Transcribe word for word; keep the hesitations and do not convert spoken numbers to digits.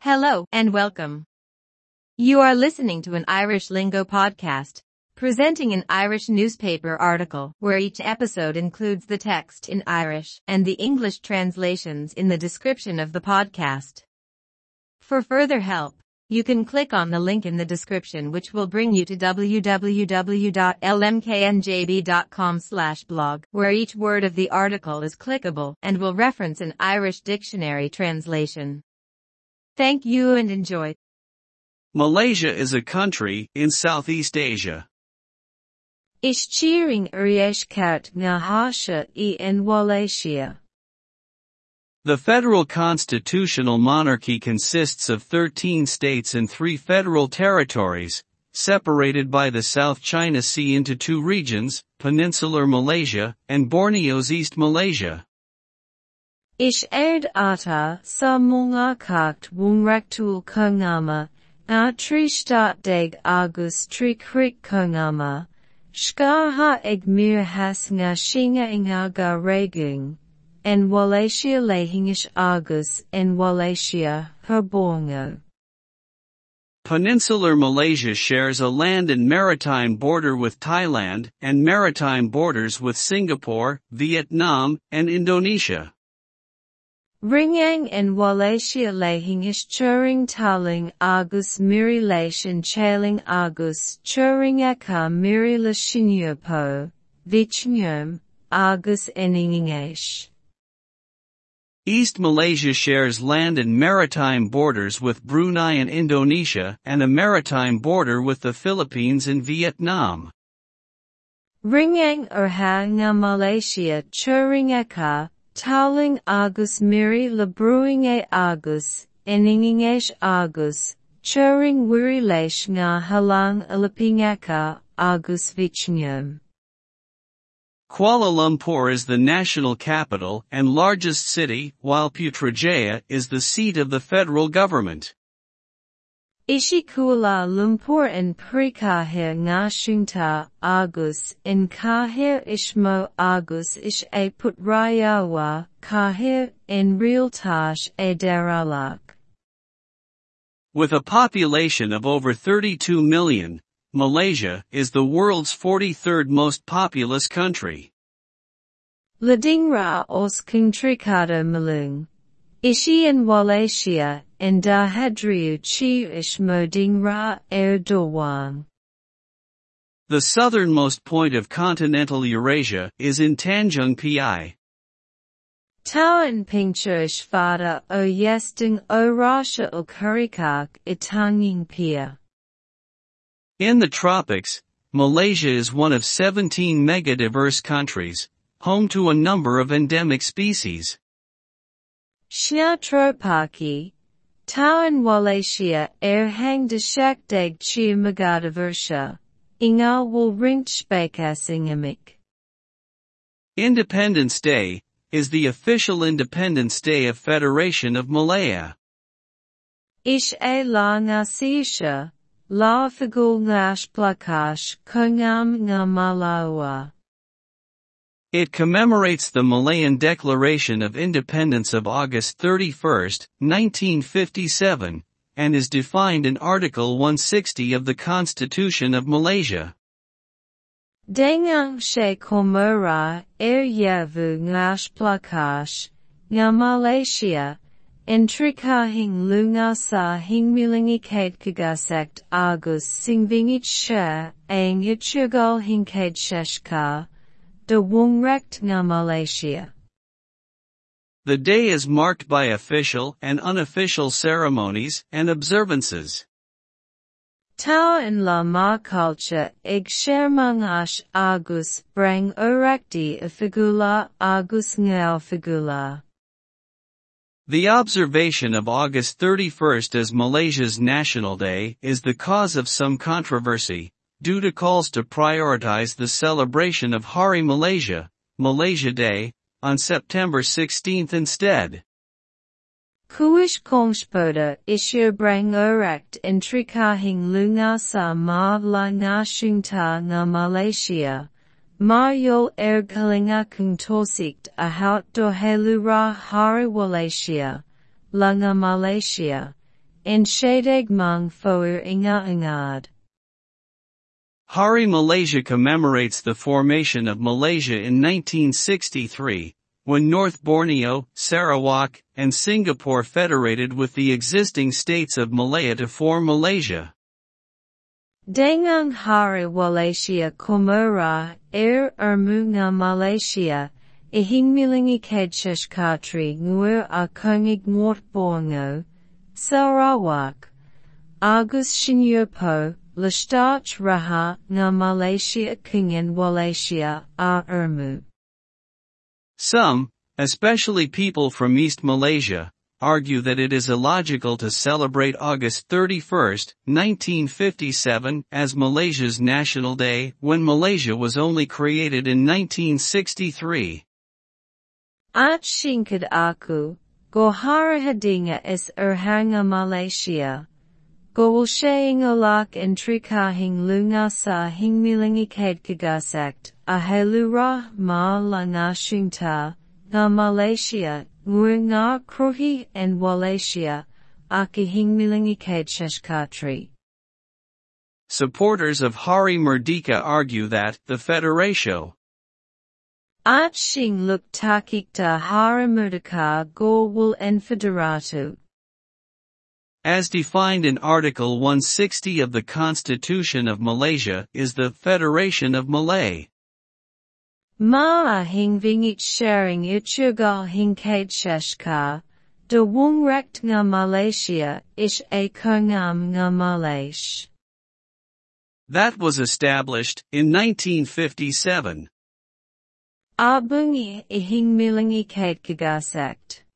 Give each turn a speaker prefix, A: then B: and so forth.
A: Hello and welcome. You are listening to an Irish Lingo podcast, presenting an Irish newspaper article where each episode includes the text in Irish and the English translations in the description of the podcast. For further help, you can click on the link in the description which will bring you to w w w dot l m k n j b dot com slash blog, where each word of the article is clickable and will reference an Irish dictionary translation. Thank you and enjoy.
B: Malaysia is a country in Southeast Asia.
C: Ishchiring Urieshkat Ngahasha e en Wallachia.
B: The federal constitutional monarchy consists of thirteen states and three federal territories, separated by the South China Sea into two regions, Peninsular Malaysia and Borneo's East Malaysia.
C: Ish erd ata sa mga kakt wungraktul kungama, a tristat deg agus trikrik kungama, shkaha egmir has nga shinga ingaga regung. En Wallachia lehingish agus en Wallachia herbongo.
B: Peninsular Malaysia shares a land and maritime border with Thailand and maritime borders with Singapore, Vietnam, and Indonesia.
C: Ringang en Wallachia lehingish churing taling agus miri lation chaling agus churingaka miri lashinyopo, vichnyum, agus eningingesh.
B: East Malaysia shares land and maritime borders with Brunei and Indonesia and a maritime border with the Philippines and Vietnam.
C: Ringang erha nga Malaysia churingaka, taling agus miri labruinge agus, eningingesh agus, churing wirilesh nga halang alapingaka, agus vichnyum.
B: Kuala Lumpur is the national capital and largest city, while Putrajaya is the seat of the federal government.
C: Ishi Kuala Lumpur en Prikahir Ngashunta agus en Kahir Ishmo agus Ish a Putrayawa Kahir en Realtash a Daralak.
B: With a population of over thirty-two million, Malaysia is the world's forty-third most populous country.
C: Ladingra os Kuntrikado Malung. Ishi en Wallachia en Dahadriu Chi Ishmodingra Erdogan.
B: The southernmost point of continental Eurasia is in Tanjung Piai.
C: Tawan Pingchurish Fada o Yesting o Rasha o Kurikak Itanging Pia.
B: In the tropics, Malaysia is one of seventeen megadiverse countries, home to a number of endemic species.
C: Shna Tropaki, Tawan Wallachia erhang de shakdeg chi megadiversha, inga will rinchspekasingamik.
B: Independence Day is the official Independence Day of Federation of Malaya.
C: Ish a la ngasisha. La figul ngash plakash kungam nga Malawa.
B: It commemorates the Malayan Declaration of Independence of August thirty-first, nineteen fifty-seven, and is defined in Article one sixty of the Constitution of Malaysia.
C: Dengang she komora er yavu ngash plakash, nga Malaysia, Entrikahing lunga sa hingmilingi kate kagasekt agus singvingit sha, ang itchugal hinkade sheshka, de wungrekt nga Malaysia.
B: The day is marked by official and unofficial ceremonies and observances.
C: Tau en la ma culture ig shermangash agus brang orakti afigula agus ngao figula.
B: The observation of August thirty-first as Malaysia's National Day is the cause of some controversy, due to calls to prioritize the celebration of Hari Malaysia, Malaysia Day, on September sixteenth instead.
C: Kuish kongspoda ishir brang orakt entrikahing lunga sa ma la ngashunta nga Malaysia. Maryol ergalinga kung tosikt ahaut dohelura hari Wallachia, langa Malaysia, en siedeg mang foer inga ingad.
B: Hari Malaysia commemorates the formation of Malaysia in nineteen sixty-three, when North Borneo, Sarawak, and Singapore federated with the existing states of Malaya to form Malaysia.
C: Dengan Hari Wallachia Komora, er Ermunga Malaysia, ihingmilingi kedshashkatri nguer a kongig North Borneo, Sarawak, Agus Shinyopo, Lestach Raha, nga Malaysia Kingen Wallachia, a Ermu.
B: Some, especially people from East Malaysia, argue that it is illogical to celebrate August thirty-first, nineteen fifty-seven, as Malaysia's National Day, when Malaysia was only created in nineteen sixty-three.
C: At Shinkad Aku, Goharahadinga es Erhanga Malaysia. Gowalshaying alak en trikahing lunga sa hingmilingi kadkagasakt, ahelura ma la nga shunta, nga Malaysia, ngur nga kruhi en Wallachia, aki hingmilingi kadshashkatri.
B: Supporters of Hari Merdeka argue that the Federatio
C: At shing luk takikta Hari Merdeka Gowal en Federatu.
B: as defined in Article one sixty of the Constitution of Malaysia, is the Federation of Malay.
C: Maa hingvingit sharing ichugal hingkadshashka, de wungrekt nga Malaysia, ish a kongam nga Malaysh.
B: That was established in nineteen fifty-seven.
C: Abungi ihingmilingi kadkagasakt.